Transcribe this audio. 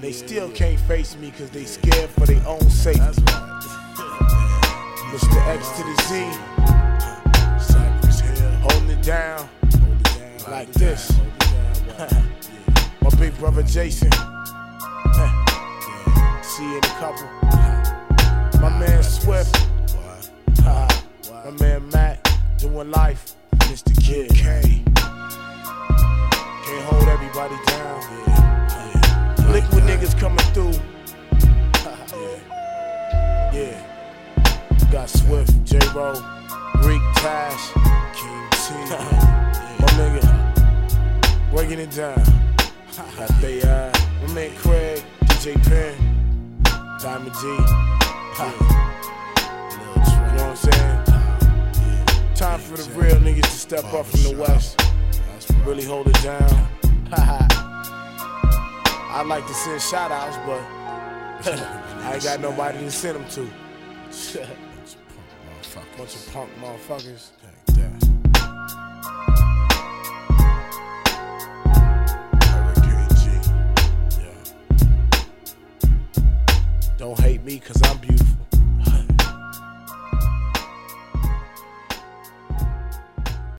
And they still can't face me cause they scared for their own safety. Mr. X to the Z, holding it down like this. My big brother Jason, see you in a couple. My man Swift, my man Matt, doing life. Mr. Kid K, can't hold everybody down. Liquid niggas coming through. Yeah. Got Swift, J-Ro, Reek, Tash, King T, my nigga, breaking it down. Got they, my man Craig, DJ Penn, Diamond G, you know what I'm saying? Time for the real niggas to step up from the West, really hold it down. I'd like to send shout outs, but I ain't got nobody to send them to. Bunch of punk motherfuckers. Don't hate me cause I'm beautiful.